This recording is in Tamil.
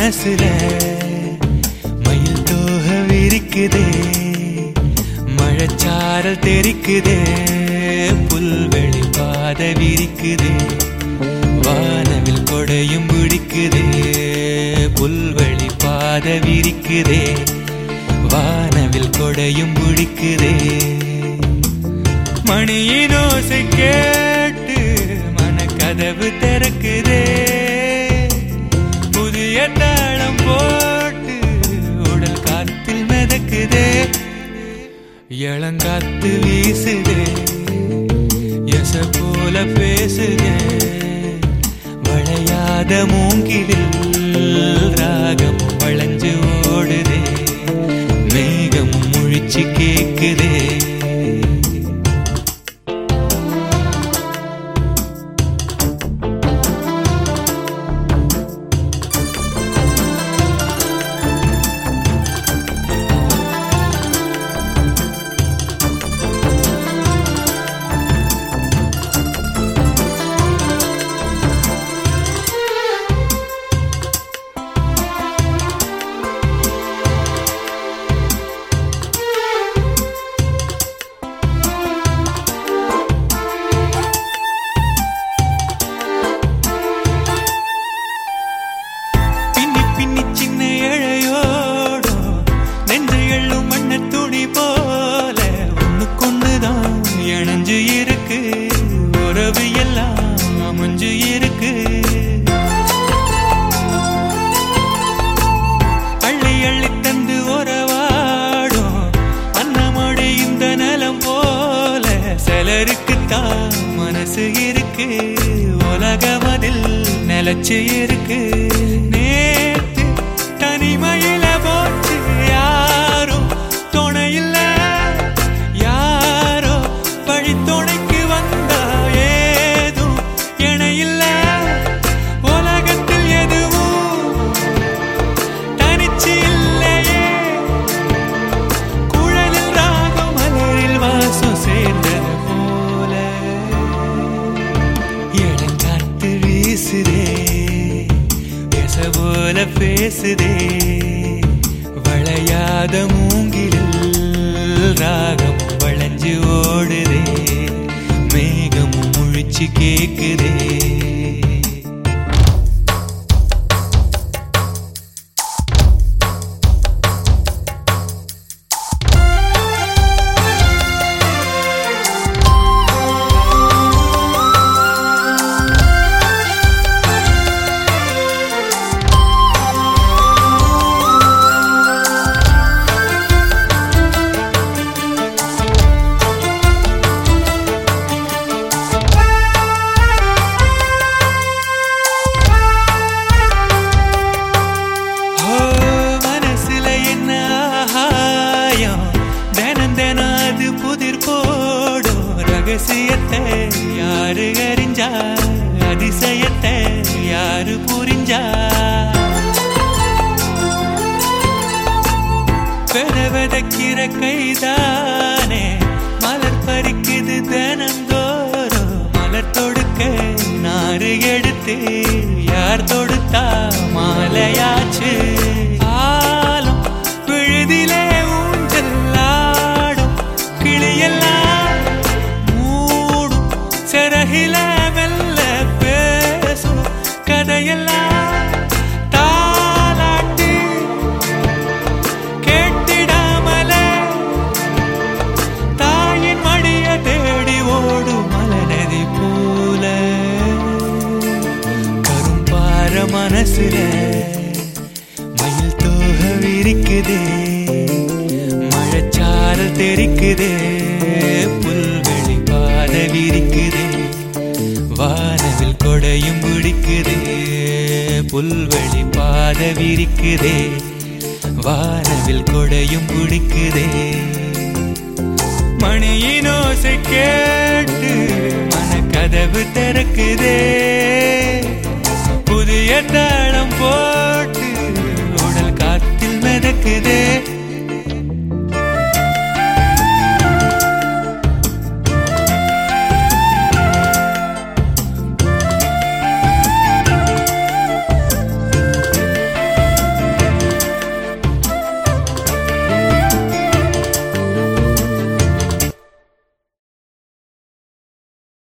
மனசுல மயில் தோக விரிக்குதே, மழைச்சாரல் தெரிக்குதே, புல்வெளி பாத விரிக்குதே, வானவில் கொடையும் பிடிக்குதே, புல்வெளி பாத விரிக்குதே, வானவில் கொடையும் பிடிக்குதே. மணியின் ஓசை கேட்டு மனக்கதவு திறக்குதே, புதிய தாளம் போட்டு உடல் காத்தில் மிதக்குதே, இளங்காத்து வீசுதே, எச போல பேசுதே, வளையாத மூங்கிலில் ராகம் வளைஞ்சு ஓடுதே, மேகம் முழிச்சு கேக்குதே. மனசு இருக்கு உலகமதில் நிலச்சு இருக்கு, நேத்து தனிமையில போச்சு யாரோ துணையில்ல, யாரோ வழி துணைக்கு வந்தா ஏதும் இணையில்ல, உலகத்தில் எதுவும் தனிச்சு இல்லையே, குழலில் ராகம் மலரில் வாசம் சேர்ந்தது போல, இளங்காத்து வீசுதே, எச போல பேசுதே, வளையாத மூங்கிலில் ராகம் வளைஞ்சு ஓடுதே, மேகம் முழிச்சு கேக்குதே. ரகசியத்தை யாரு அறிஞ்சா, அதிசயத்தை யாரு புரிஞ்சா, வெதக்கிற கைதானே மலர் பறிக்குது தினந்தோறும், மலர் தொடுக்க நாறு எடுத்து யார் தொடுத்தா மாலையாச்சு, ஆலம் விழுதிலே ஊஞ்சல் ஆடும் கிளியெல்லாம் சிறகில மெல்ல பேசும் கதையெல்லாம் தாலாட்டி கேட்டிடாமலே, தாயின் மடிய தேடி ஓடும் மலநதி போல, கரும்பார மனசுல மயில் தோக விரிக்குதே, மழைச்சாரல் தெரிக்குதே, புல்வெளி பாத விரிக்குதே, வானவில் கொடையும் பிடிக்குதே, புல்வெளி பாத விரிக்குதே, வானவில் கொடையும் பிடிக்குதே. மணியின் ஓசை கேட்டு மனக்கதவு திறக்குதே,